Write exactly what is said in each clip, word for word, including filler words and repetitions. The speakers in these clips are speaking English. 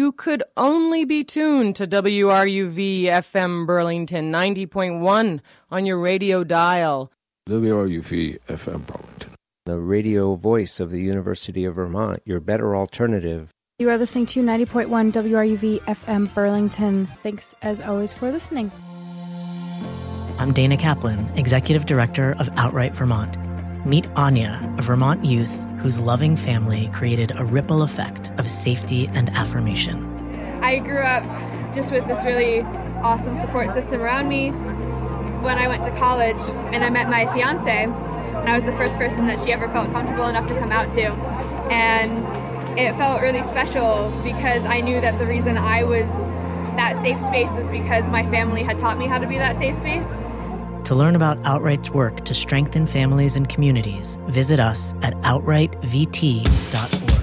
you could only be tuned to W R U V F M Burlington ninety point one on your radio dial. W R U V F M Burlington, the radio voice of the University of Vermont, your better alternative. You are listening to ninety point one W R U V F M Burlington. Thanks, as always, for listening. I'm Dana Kaplan, Executive Director of Outright Vermont. Meet Anya, a Vermont youth whose loving family created a ripple effect of safety and affirmation. I grew up just with this really awesome support system around me. When I went to college and I met my fiance, and I was the first person that she ever felt comfortable enough to come out to. And it felt really special because I knew that the reason I was that safe space was because my family had taught me how to be that safe space. To learn about Outright's work to strengthen families and communities, visit us at outright v t dot org.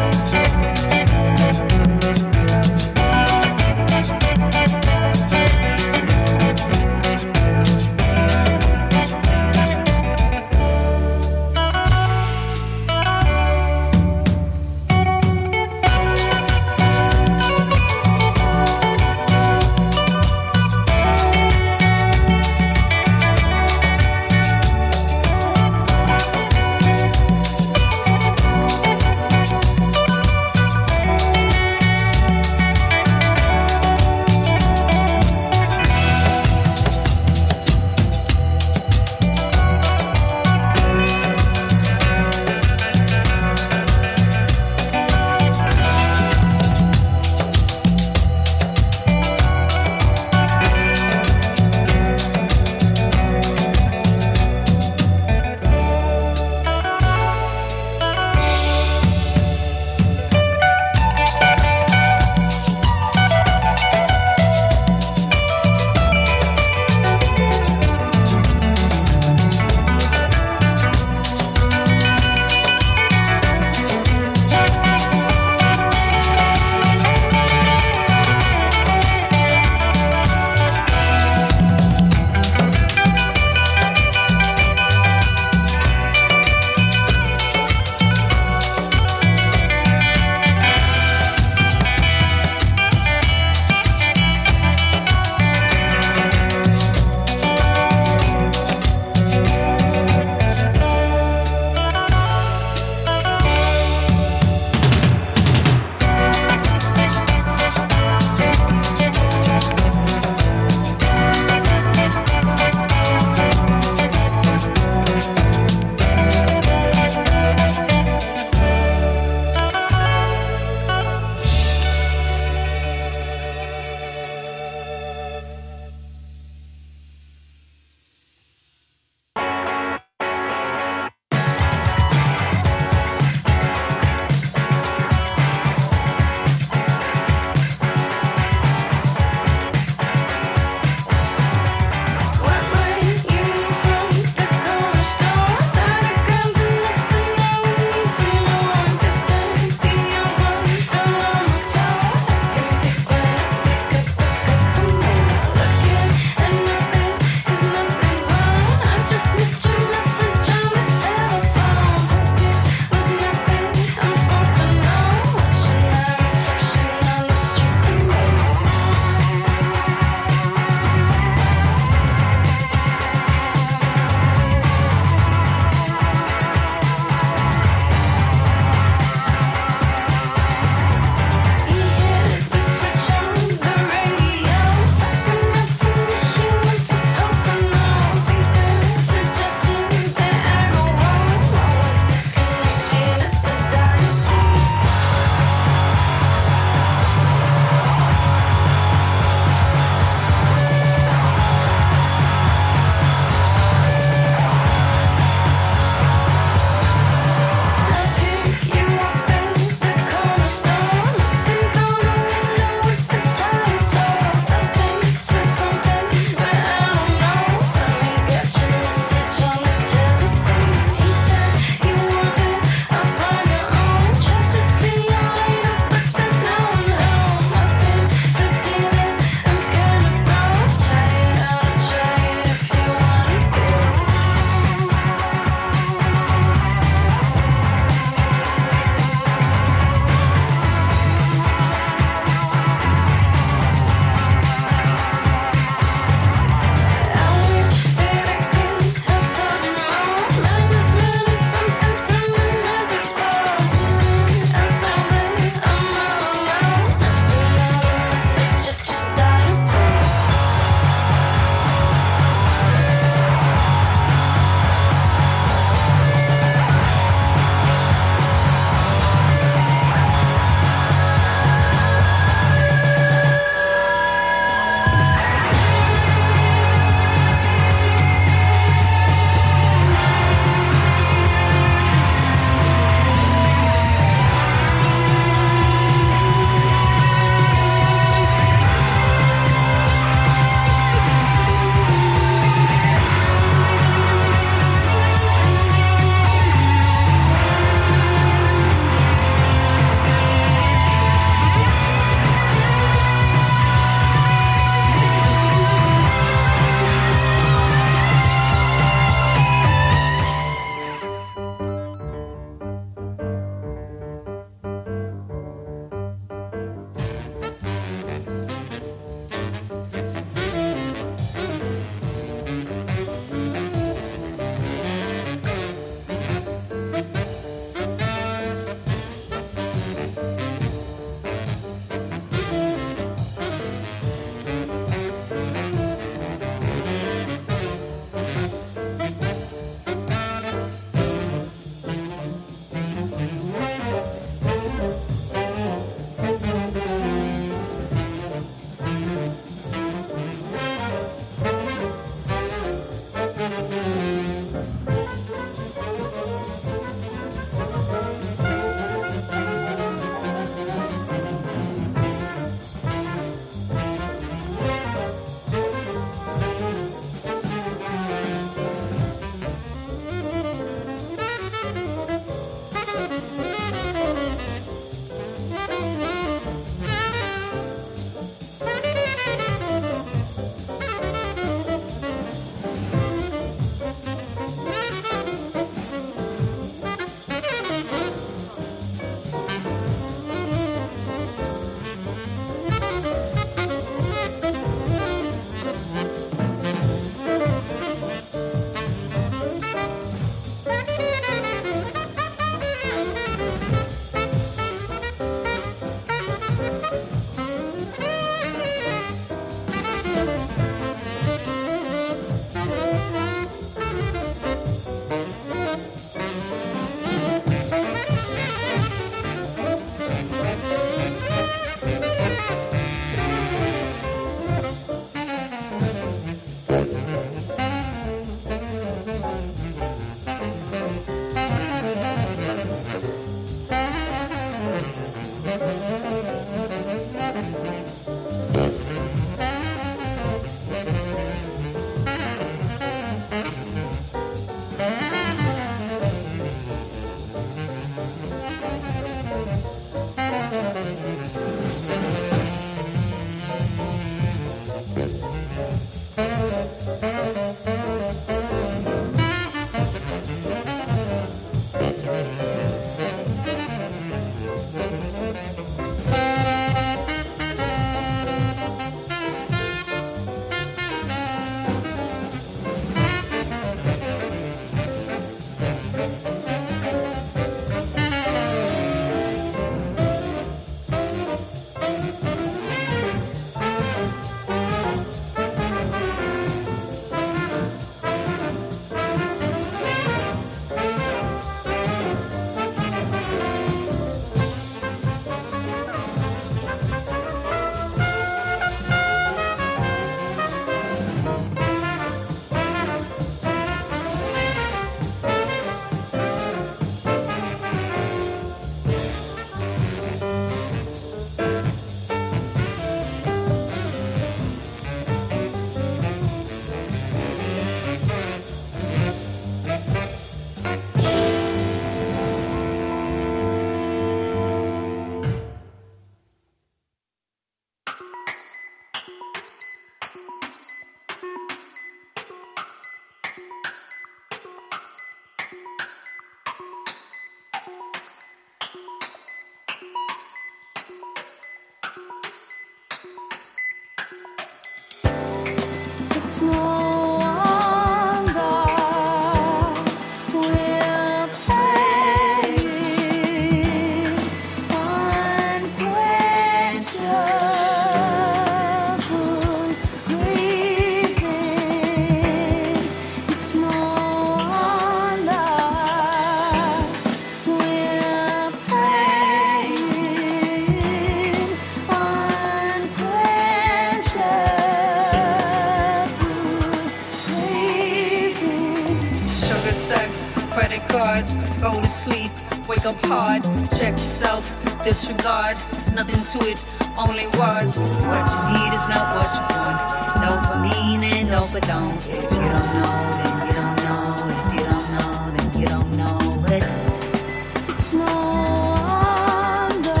Go to sleep, wake up hard, check yourself, disregard, nothing to it, only words. What you need is not what you want. No for mean and no for don't. If you don't know, then you don't know. If you don't know, then you don't know. But it's no wonder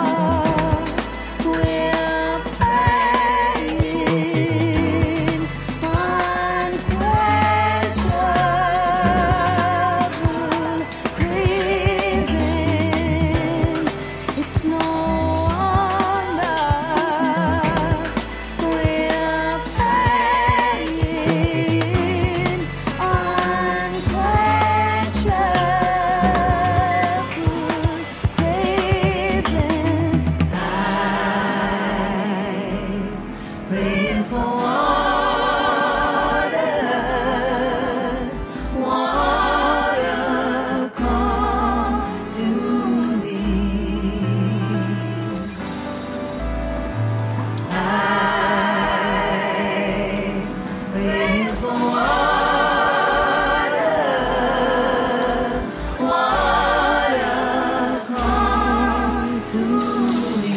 we're praying unquenchable craving. It's no wonder we're praying unquenchable craving. I'm praying for water, water come to me. I'm praying for water, water come to me.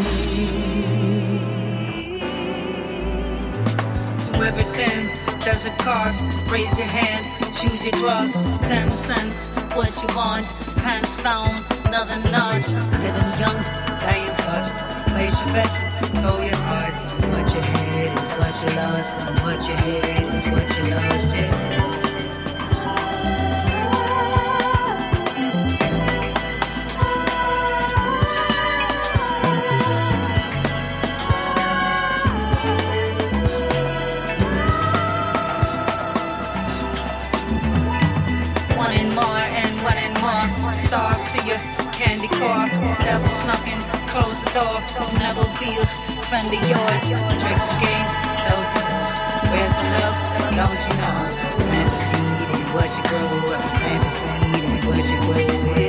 To everything, there's a cost. Raise your hand, choose your drug. Ten cents, what you want. Hands down, another notch. Living young, dying fast. Place your bet, throw your cards. On what you had is what you lost. On what you had is what you lost, yeah. One and more and one and more. Starve to your candy core. Devil's knocking, close the door. Never be a friend of yours. Tricks and games, those are the where's the love? Don't you know? Plant the seed and what you grow. Plant the seed and what you grow.